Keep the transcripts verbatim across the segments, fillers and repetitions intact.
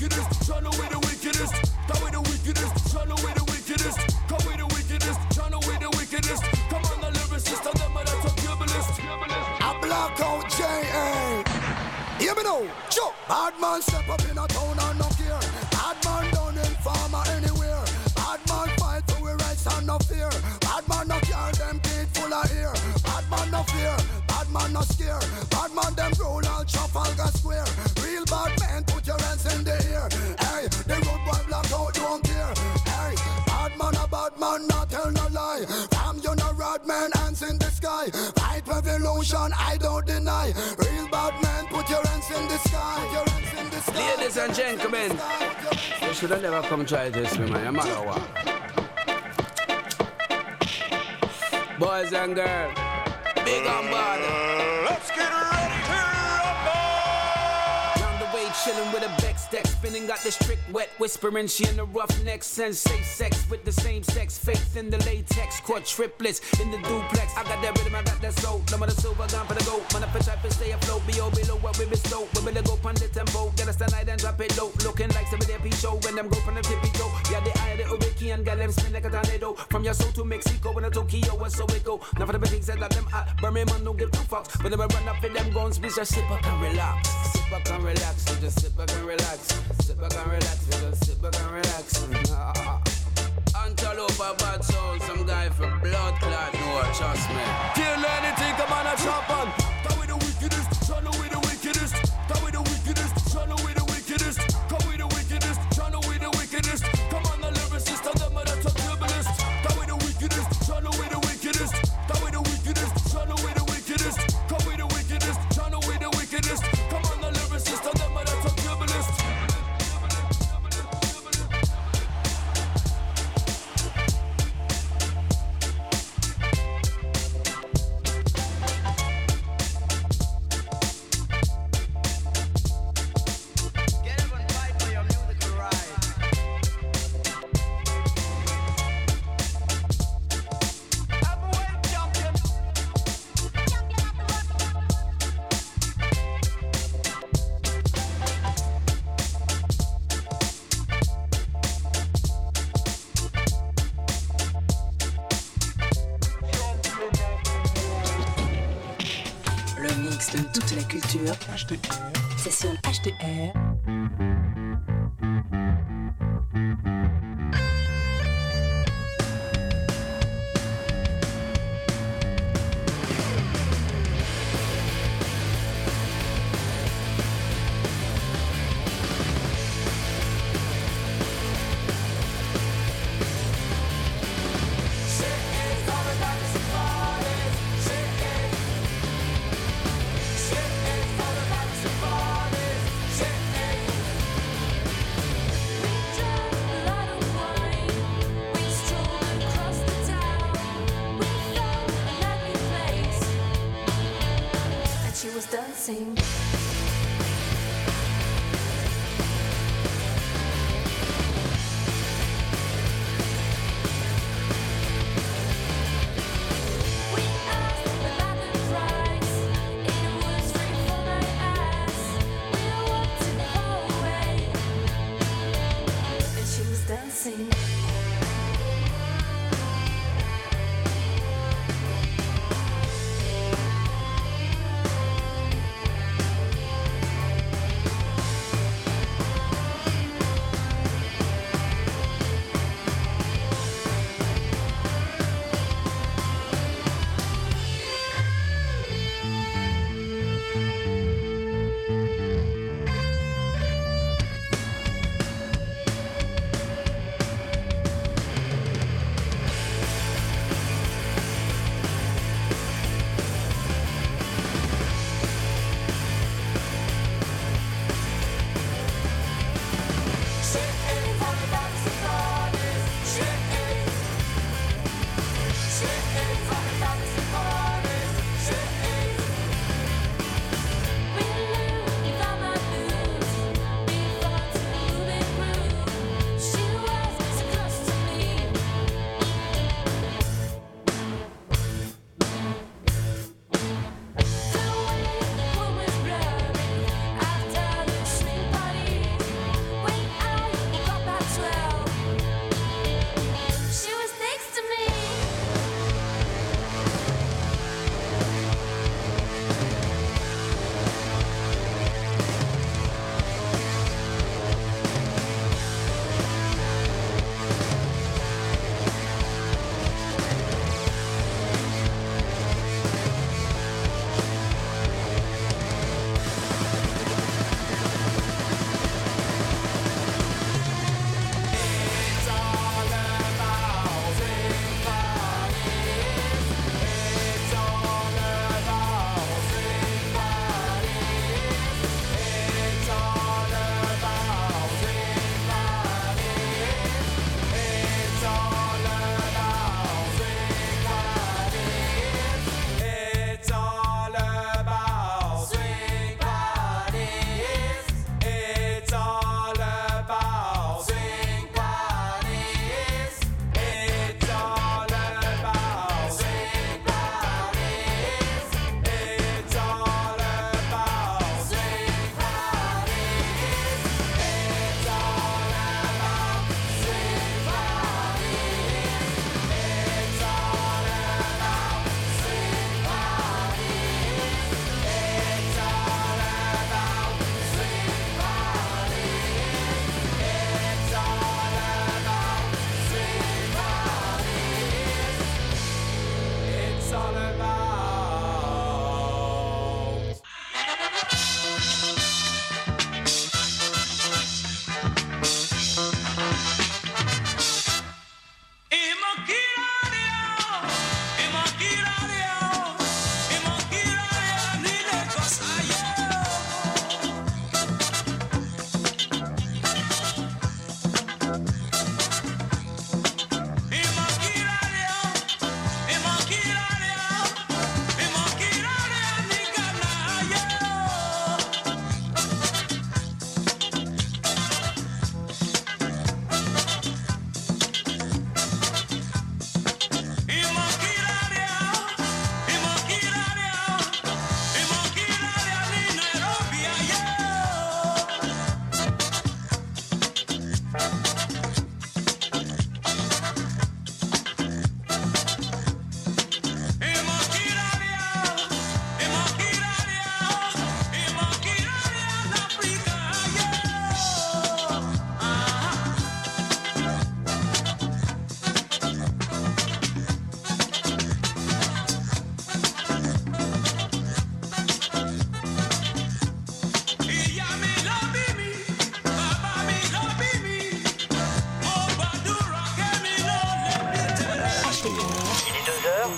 wickedest. Channel with the wickedest. Come with the wickedest. Channel with the wickedest. Come with the wickedest. Channel with the wickedest. Come on the lyricist and them are the top turbulist. A blackout J A. Hear me now. Sure. Bad man step up in a town and no care. Bad man down in farmer anywhere. Bad man fight for we rights and no fear. Bad man no care them teeth full of ear. Bad man no fear. Bad man no scare. Bad man them roll all Trafalgar Square. Real bad man put your hands in the air. Hey, the road boy blackout don't care. Hey, bad man a bad man not tell no lie. Fam you no rod man hands in the sky. Fight revolution I don't deny. Real bad man put your hands in the sky. Your hands in the sky. Ladies and gentlemen, you should have never come try this with me, no matter what. Boys and girls, big on board. Let's get ready to rumble. Round the way chilling with a Bex deck, spinning got this trick wet, whispering she in the rough neck, sensei sex with the same sex, faith in the latex, caught triplets in the duplex. I got that rhythm, I got that soul. No matter silver gone for the gold. Man, if I try to stay afloat, below below what we bestow. We better go on the tempo, get us tonight and drop it low. Looking like some of their show when them go from the tippy toe. Yeah, the eye of the Ubiki and got them spin like a tornado. From your soul to Mexico and a Tokyo, and so it go. Now for the big things that them hot, Burma man don't give two fucks. But never run up with them guns, we just sit back and relax. Sit back and relax, we just sit back and relax. Sit back and relax, we just sit back and relax. Until over bad soul, some guy for blood clot, no, trust me. Kill anything, come on a chop on. Come with the wickedest, channel with the wickedest. Come with the wickedest, channel with the wickedest. Come with the wickedest, channel with the wickedest. Come on the lyricist and them are the top turbulist. Come with the wickedest, channel with the wickedest. Come with the wickedest, channel with the wickedest. Come with the wickedest, channel with the wickedest. Come on the lyricist and them are the top turbulist. De toute la culture, H T R. C'est sur H T R. Dancing.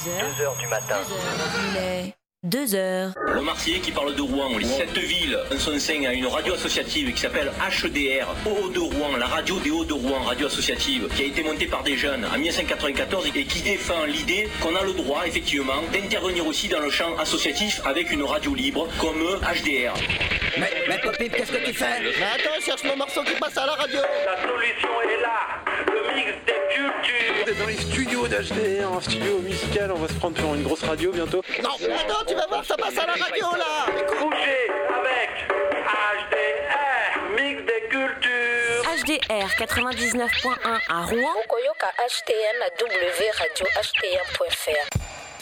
deux heures du matin. Il est deux heures. Le Marseillais qui parle de Rouen. Cette ville, en son sein, a une radio associative qui s'appelle H D R, Hauts de Rouen, la radio des Hauts de Rouen, radio associative, qui a été montée par des jeunes en mille neuf cent quatre-vingt-quatorze et qui défend l'idée qu'on a le droit, effectivement, d'intervenir aussi dans le champ associatif avec une radio libre comme H D R. Mais, mais Popip, qu'est-ce que tu fais? Mais attends, cherche mon morceau qui passe à la radio. La solution est là, le mix des cultures. On est dans les studios d'H D R, un studio musical, on va se prendre pour une grosse radio bientôt. Non, attends, tu vas voir, ça passe à la radio là. Bougez avec H D R, mix des cultures. H D R quatre-vingt-dix-neuf point un à Rouen. Okoyoka H T M à W radio H T M point F R.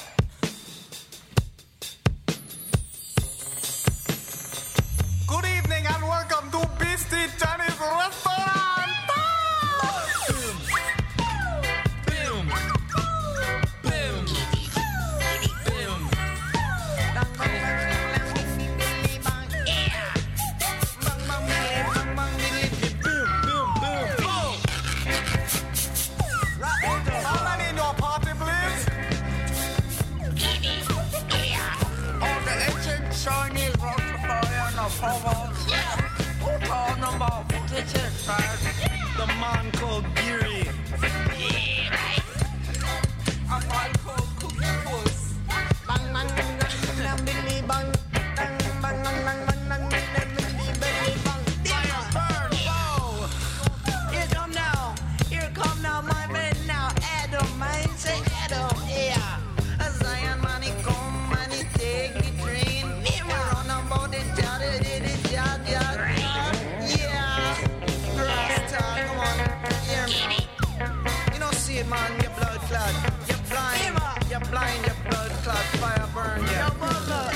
Good evening and welcome to Beastie Chinese Restaurant. Boom, boom, boom, boom. All I need your party, please. All the ancient Chinese restaurant. Hotel number forty-six, the man called Geary. Yeah, right. A man called Cookie Puss. Bang, bang, bang, bang, bang, bang, bang, bang, bang, bang, bang, bang, bang, bang. Fire, burn, go. Here come now, here come now, my man now. Adam, man, say Adam, yeah. A Zion money come, money take the train. We're on about the jolly. Man, your blood clot, you're blind, you're blind, your blood clot, fire burn you. Your mother.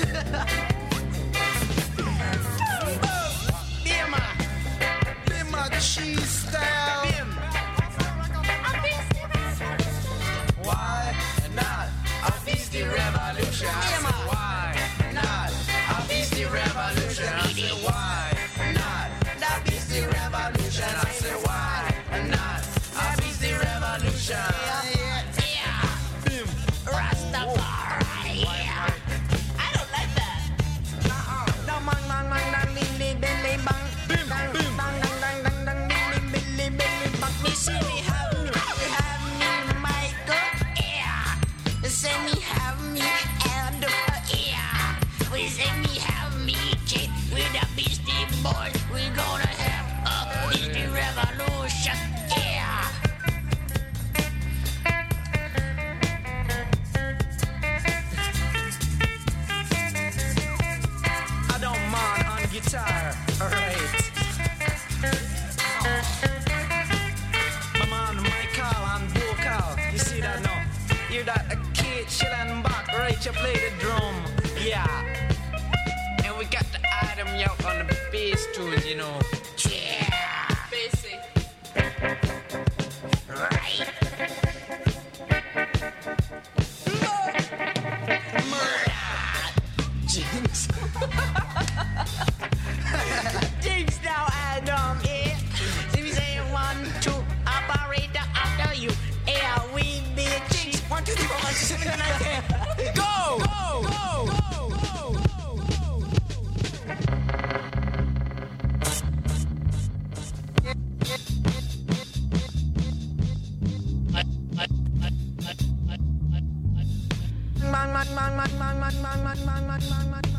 Bima, Bima cheese style. Bim. Why not a beastie revolution? Bima. Why not a beastie revolution? I say why not that beastie revolution? I say why not? Revolution. Yeah, yeah, yeah. Boom. Rastafari. Yeah. I don't like that. Uh-uh. No, man, man, man, man, billy, billy, bang. Boom, bang, boom. Bang, bang, bang, bang, bang, billy, billy, billy, bang. Me see me have me, have me, Michael. Yeah. Say me have me, and yeah. We say me have me, kid. With the Beastie Boys, we gonna have a Beastie Revolution. Yeah. Guitar, alright. My man Michael on vocal. You see that now? Hear that? A kid chillin' back, right? You play the drum, yeah. And we got the Adam York on the bass too, you know. Yeah, bassy. Right. Murder. Jinx. Jinx now, Adam, yeah. So we say one, two, operator after you. Yeah, we be a jinx. One, two, three, four, five, six, seven, eight, nine, ten. Go! Go! Go! Go! Go! Man, man, man, man, man, man, man, man, man, man, man, man.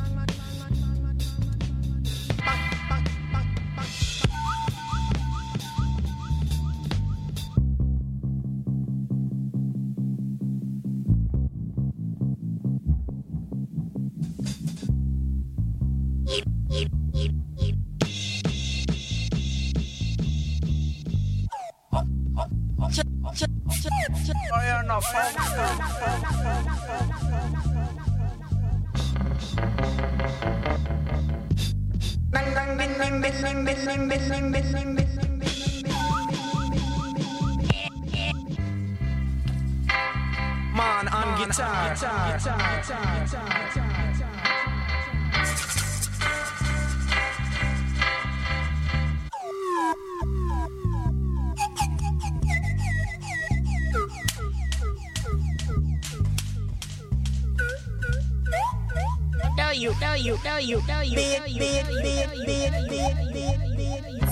Fire no Bang bang bing bing bing bing bing bing bing bing bing. Man on guitar. guitar, guitar, guitar, guitar. you, tell you, tell you, tell you, tell you, tell you, tell you, tell you, tell you.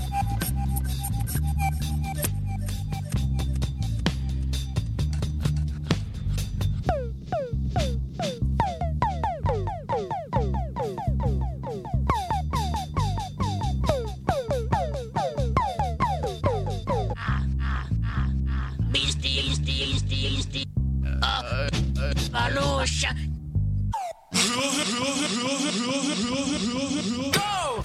Go!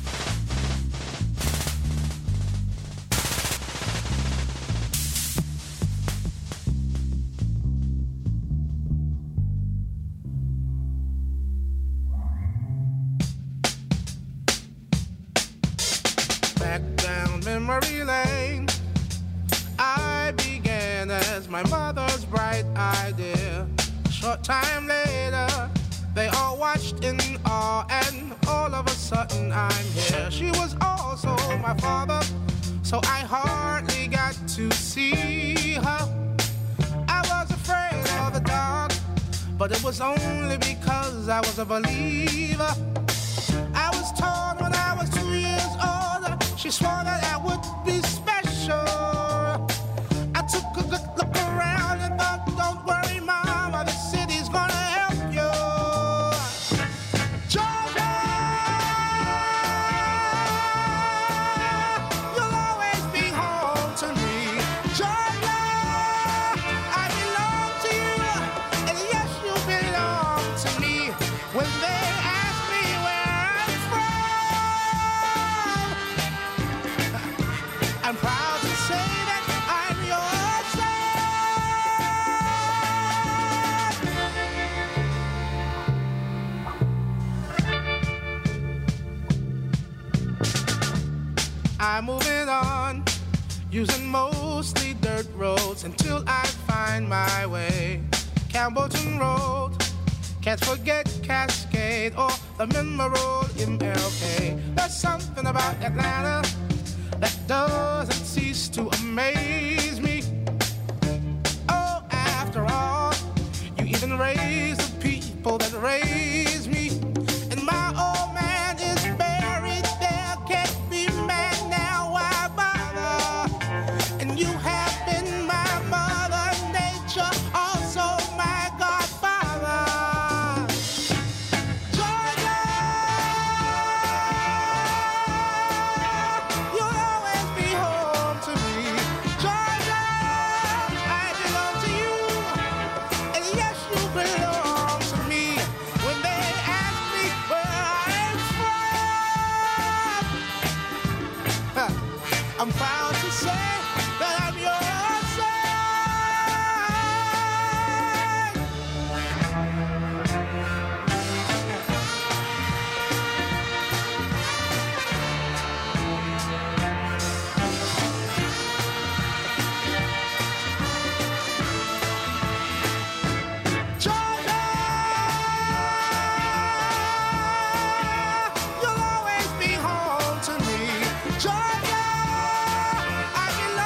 Back down memory lane, I began as my mother's bright idea. Short time later, they all watched in awe, and all of a sudden I'm here. She was also my father, so I hardly got to see her. I was afraid of the dark, but it was only because I was a believer. I was told when I was two years older, she swore that I would be special. I took a good look around and thought, don't worry, Mama, the city's gonna help you. Georgia, you'll always be home to me. Georgia, I belong to you, and yes, you belong to me. When they ask me where I'm from, I'm proud to say that I'm your son. I'm moving on, using mostly dirt roads until I find my way. Campbellton Road, can't forget Cascade or the Memorial M L K. There's something about Atlanta that doesn't cease to amaze me. Oh, after all, you even raise the people that raise me. And my old man is buried there, can't be mad now, why bother? And you have been my mother nature, also my godfather. Georgia, you'll always be home to me. Georgia, I belong to you, and yes, you belong to me. When they ask me where I'm from, I'm proud to say that I'm your Georgia, you'll always be home to me. Georgia, I belong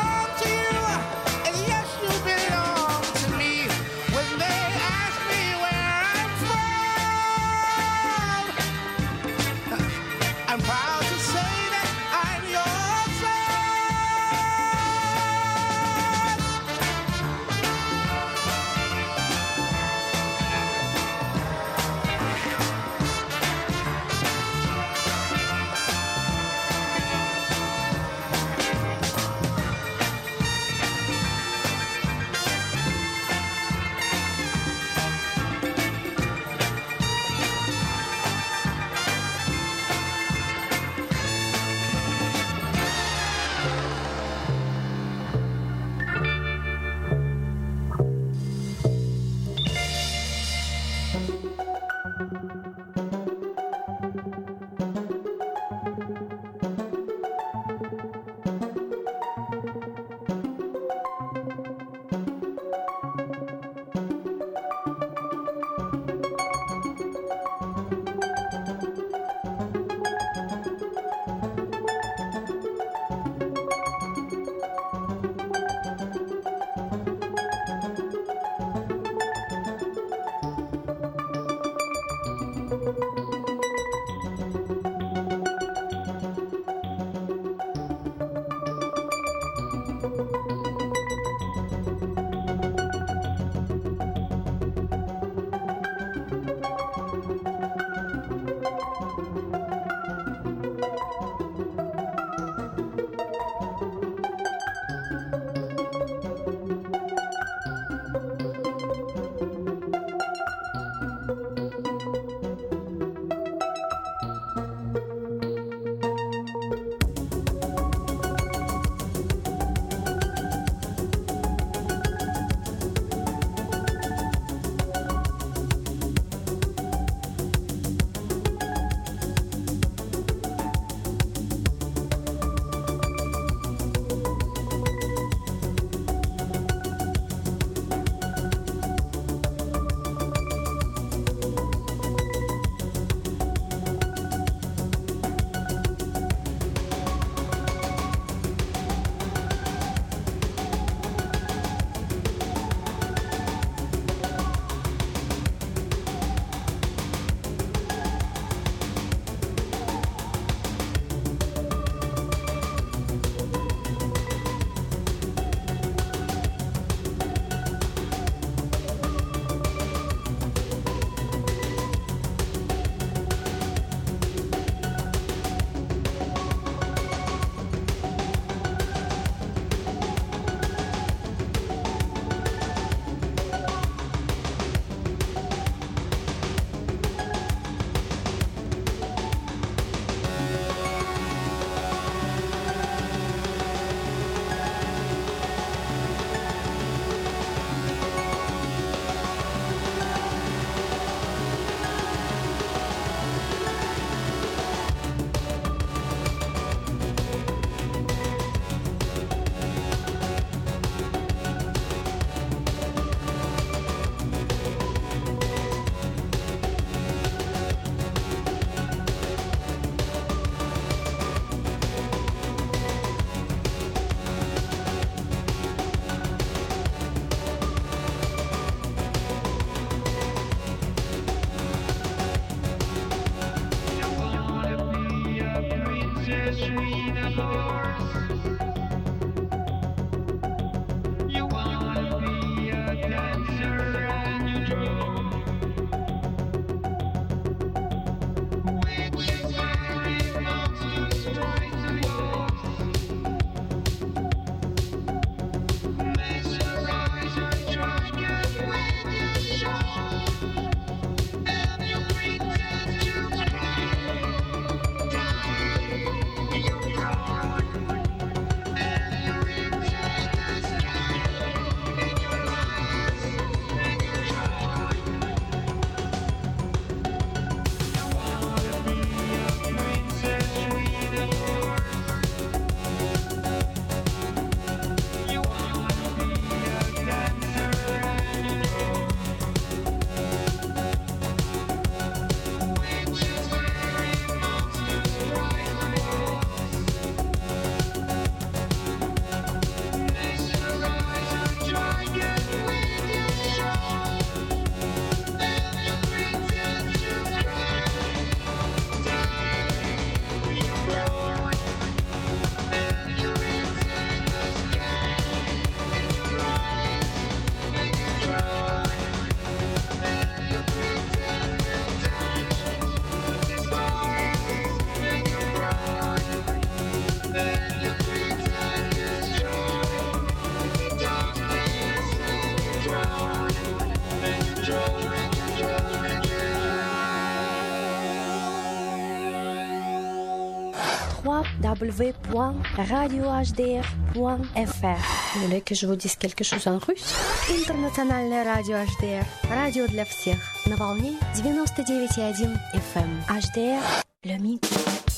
w point radio h d r point f r. Vous voulez que je vous dise quelque chose en russe? Интернациональное радио эйч ди ар. Радио для всех. На волне девяносто девять и один эф эм. эйч ди ар. Le mix.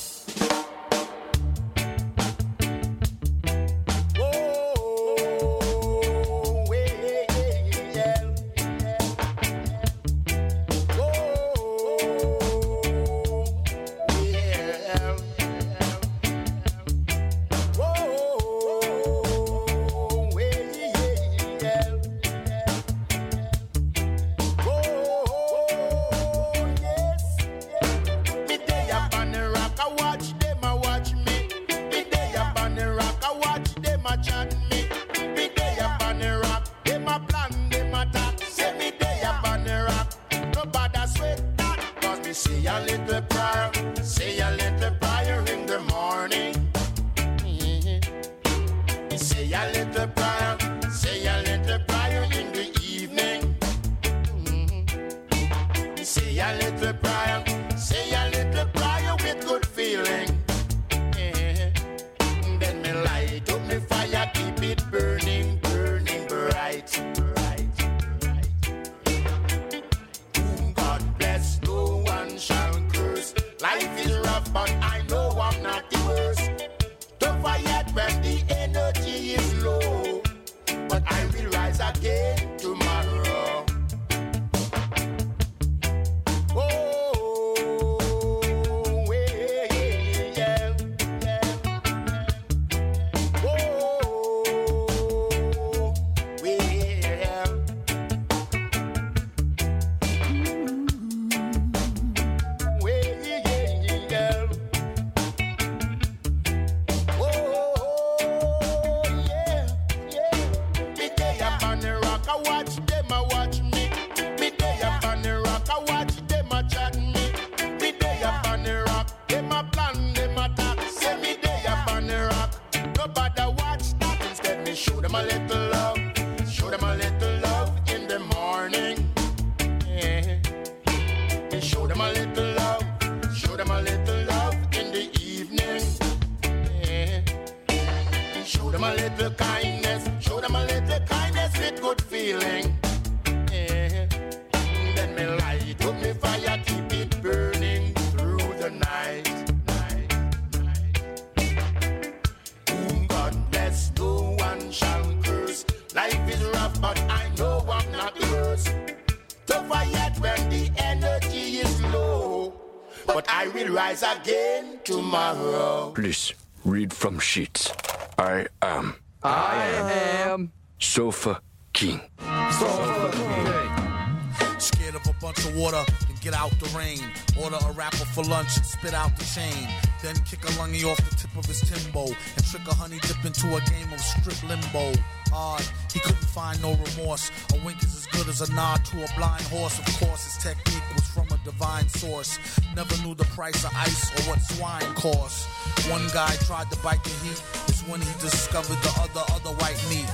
Please, read from sheets. I am. I am. Sofa King. Sofa King. Scared of a bunch of water, then get out the rain. Order a rapper for lunch and spit out the chain. Then kick a lungy off the tip of his Timbo and trick a honey dip into a game of strip limbo. Odd, he couldn't find no remorse. A wink is as good as a nod to a blind horse. Of course, his technique was from a divine source. Never knew the price of ice or what swine cost. One guy tried to bite the heat. It's when he discovered the other, other white meat.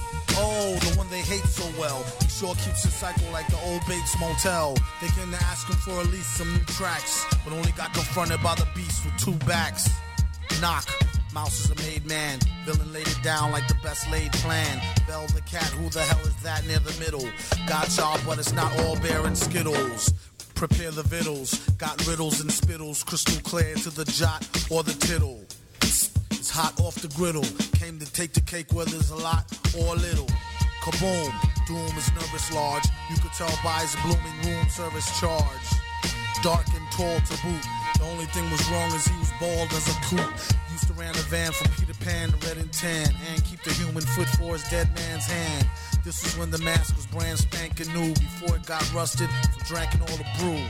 Oh, the one they hate so well. He sure keeps it cycle like the old Bates Motel. They came to ask him for at least some new tracks, but only got confronted by the beast with two backs. Knock. Mouse is a made man. Villain laid it down like the best laid plan. Bell the cat, who the hell is that near the middle? Got y'all, but it's not all bear and skittles. Prepare the vittles. Got riddles and spittles. Crystal clear to the jot or the tittle. It's hot off the griddle. Came to take the cake whether there's a lot or a little. Kaboom. Doom is nervous large. You could tell by his blooming room service charge. Dark and tall to boot. The only thing was wrong is he was bald as a coot. Used to ran a van from Peter Pan to Red and Tan and keep the human foot for his dead man's hand. This was when the mask was brand spanking new before it got rusted from drinking all the brew.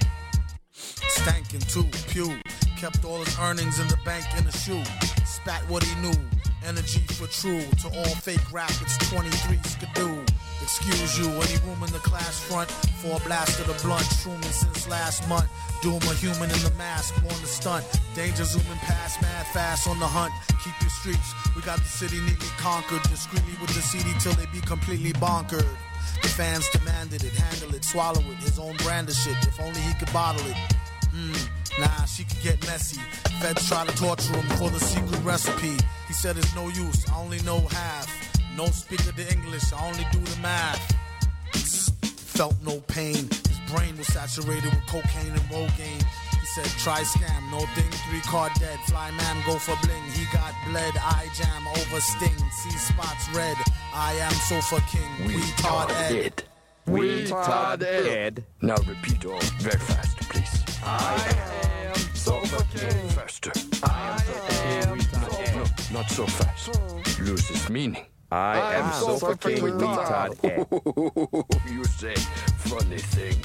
Stankin' too, pew. Kept all his earnings in the bank in a shoe. Spat what he knew. Energy for true. To all fake rap, it's twenty-three skidoo. Excuse you, any room in the class front for a blast of the blunt. Shrooming since last month. Doom a human in the mask, born to stunt. Danger zooming past, mad fast on the hunt. Keep your streets, we got the city neatly conquered. Discreetly with the C D till they be completely bonkered. The fans demanded it, handle it, swallow it. His own brand of shit, if only he could bottle it. Hmm, Nah, she could get messy. Feds try to torture him for the secret recipe. He said it's no use, I only know half. No speaker to English, I only do the math. Felt no pain. His brain was saturated with cocaine and Rogaine. He said, try scam, no thing, three card dead. Fly man, go for bling. He got bled, eye jam, over sting. See spots red. I am sofa king. We, we Todd Ed. Ed. We Todd Ed. Now repeat all very fast, please. I am sofa king. Faster. I am sofa king. No, not so fast. Loses meaning. I, I am sofa king. We Todd Ed. You say funny things.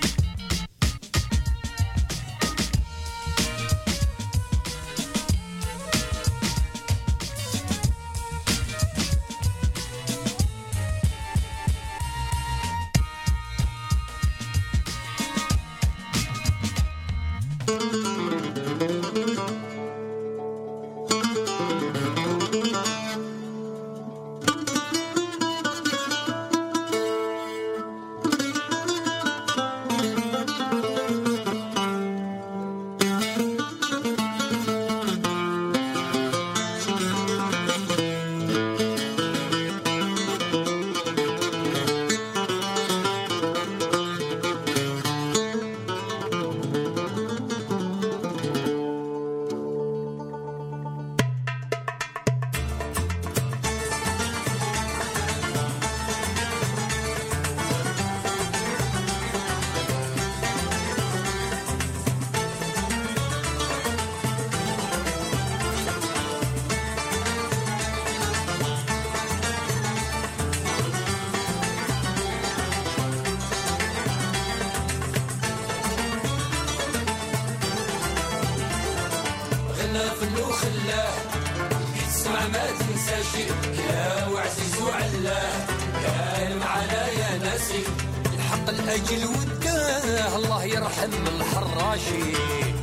الأجل وده الله يرحم الحراشي.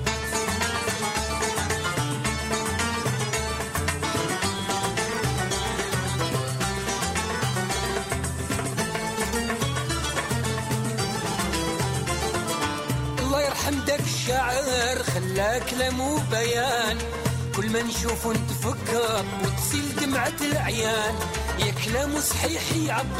الله يرحم داك الشاعر خلاك كلامه بيان، كل ما نشوفه نتفكر وتصيل دمعة العيان، يا كلامه صحيح يعبر